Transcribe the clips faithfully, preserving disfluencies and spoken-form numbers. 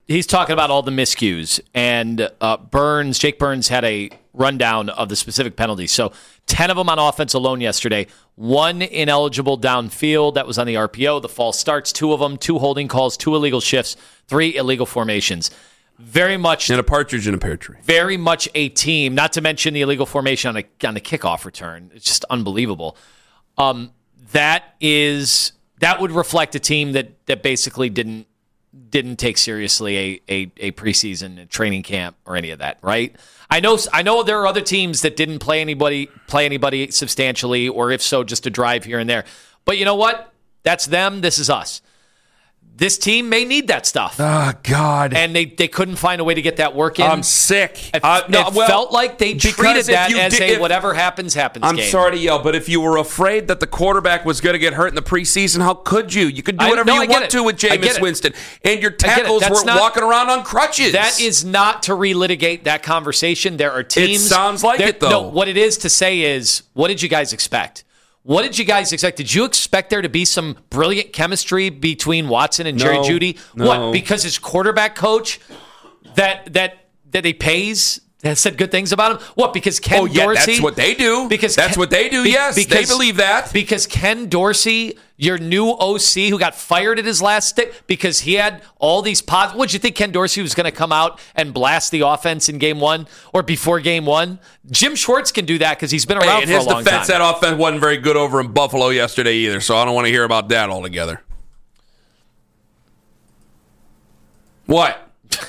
he's talking about all the miscues, and uh, Burns, Jake Burns had a rundown of the specific penalties. So ten of them on offense alone yesterday. One ineligible downfield that was on the R P O. The false starts, two of them, two holding calls, two illegal shifts, three illegal formations. Very much and a partridge in a pear tree. Very much a team. Not to mention the illegal formation on a on the kickoff return. It's just unbelievable. Um, that is that would reflect a team that that basically didn't didn't take seriously a a, a preseason a training camp or any of that, right? I know I know there are other teams that didn't play anybody play anybody substantially, or if so, just a drive here and there. But you know what? That's them. This is us. This team may need that stuff. Oh, God. And they, they couldn't find a way to get that work in. I'm sick. It, uh, no, it well, felt like they treated that as did, a if, whatever happens, happens I'm game. sorry to yell, but if you were afraid that the quarterback was going to get hurt in the preseason, how could you? You could do whatever I, no, you want to with Jameis Winston. And your tackles were not, walking around on crutches. That is not to relitigate that conversation. There are teams. It sounds like it, though. No, what it is to say is, what did you guys expect? What did you guys expect? Did you expect there to be some brilliant chemistry between Watson and Jerry no, Jeudy? No. What? Because his quarterback coach that that that he pays has said good things about him? What? Because Ken oh, yeah, Dorsey? That's what they do. Because that's Ken, what they do. Be, yes, because, they believe that. Because Ken Dorsey, your new O C, who got fired at his last stick, because he had all these positive. What did you think Ken Dorsey was going to come out and blast the offense in game one or before game one? Jim Schwartz can do that because he's been around hey, for a long time. His defense, that offense wasn't very good over in Buffalo yesterday either, so I don't want to hear about that altogether. What?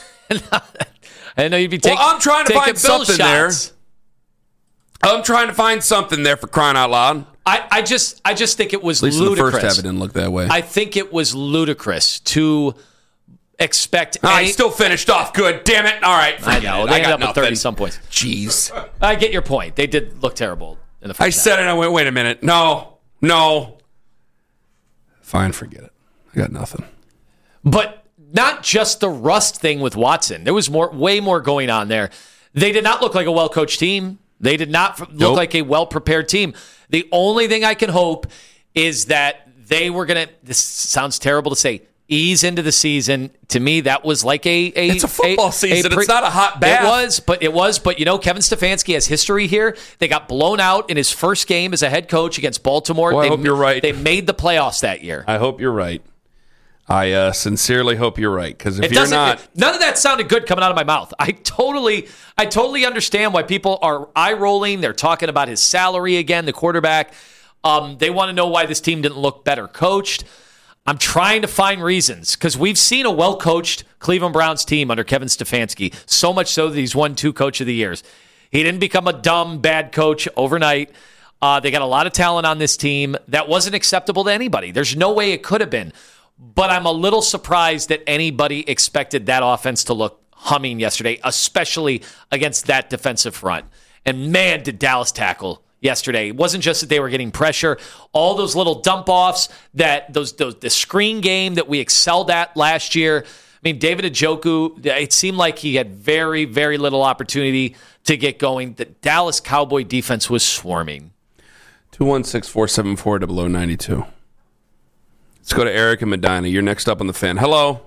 I know you'd be taking. Well, I'm trying to find something shots. there. I'm trying to find something there for crying out loud. I, I just, I just think it was At least ludicrous. In the first half, it didn't look that way. I think it was ludicrous to expect. I any, still finished off good. Damn it! All right, I know it. they I ended got up nothing. with thirty some points. Jeez, I get your point. They did look terrible in the first I half. said it. And I went. Wait a minute. No, no. Fine, forget it. I got nothing. But not just the rust thing with Watson. There was more, way more going on there. They did not look like a well-coached team. They did not look nope. like a well-prepared team. The only thing I can hope is that they were going to, this sounds terrible to say, ease into the season. To me, that was like a... a it's a football a, season. A pre- it's not a hot bath. It was, but it was. But, you know, Kevin Stefanski has history here. They got blown out in his first game as a head coach against Baltimore. Well, they, I hope you're right. They made the playoffs that year. I hope you're right. I uh, sincerely hope you're right, because if it you're not, it, none of that sounded good coming out of my mouth. I totally, I totally understand why people are eye rolling. They're talking about his salary again, the quarterback. Um, they want to know why this team didn't look better coached. I'm trying to find reasons because we've seen a well coached Cleveland Browns team under Kevin Stefanski. So much so that he's won two Coach of the Years. He didn't become a dumb bad coach overnight. Uh, they got a lot of talent on this team that wasn't acceptable to anybody. There's no way it could have been. But I'm a little surprised that anybody expected that offense to look humming yesterday, especially against that defensive front. And man, did Dallas tackle yesterday. It wasn't just that they were getting pressure. All those little dump-offs, that those, those the screen game that we excelled at last year. I mean, David Njoku, it seemed like he had very, very little opportunity to get going. The Dallas Cowboy defense was swarming. two one six, four seven four, zero zero nine two. Let's go to Eric and Medina. You're next up on the Fan. Hello.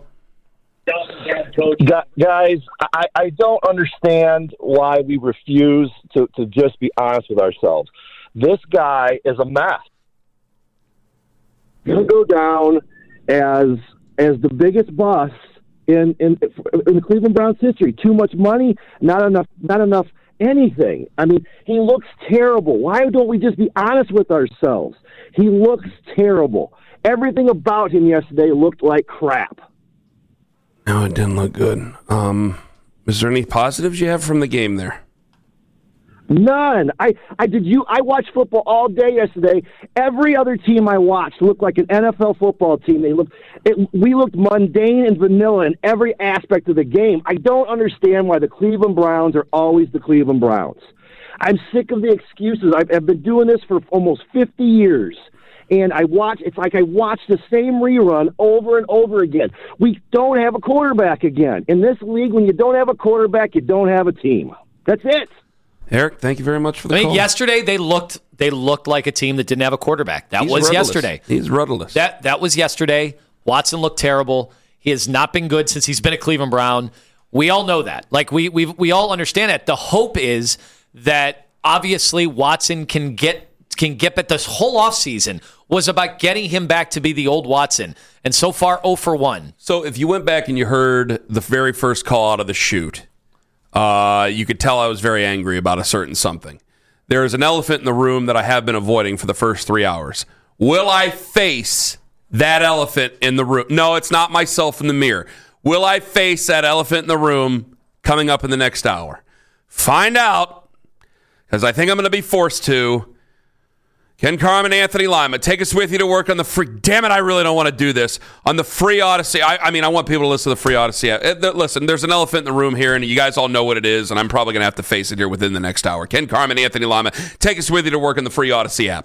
Guys, I, I don't understand why we refuse to, to just be honest with ourselves. This guy is a mess. He'll go down as as the biggest bust in, in in the Cleveland Browns history. Too much money, not enough, not enough anything. I mean, he looks terrible. Why don't we just be honest with ourselves? He looks terrible. Everything about him yesterday looked like crap. No, it didn't look good. Um, is there any positives you have from the game there? None. I, I did you. I watched football all day yesterday. Every other team I watched looked like an N F L football team. They looked. It, we looked mundane and vanilla in every aspect of the game. I don't understand why the Cleveland Browns are always the Cleveland Browns. I'm sick of the excuses. I've, I've been doing this for almost fifty years. And I watch, it's like I watch the same rerun over and over again. We don't have a quarterback again. In this league, when you don't have a quarterback, you don't have a team. That's it. Eric, thank you very much for the I mean, call. yesterday they looked they looked like a team that didn't have a quarterback. That He's was rudderless. yesterday. He's rudderless. That that was yesterday. Watson looked terrible. He has not been good since he's been a Cleveland Brown. We all know that. Like we we we all understand that. The hope is that obviously Watson can get can get, but this whole offseason was about getting him back to be the old Watson. And so far, oh for one. So if you went back and you heard the very first call out of the chute, uh, you could tell I was very angry about a certain something. There is an elephant in the room that I have been avoiding for the first three hours. Will I face that elephant in the room? No, it's not myself in the mirror. Will I face that elephant in the room coming up in the next hour? Find out, because I think I'm going to be forced to. Ken Carman, Anthony Lima, take us with you to work on the free. Damn it, I really don't want to do this. On the free Odyssey. I, I mean, I want people to listen to the free Odyssey. Uh, listen, there's an elephant in the room here, and you guys all know what it is, and I'm probably going to have to face it here within the next hour. Ken Carman, Anthony Lima, take us with you to work on the free Odyssey app.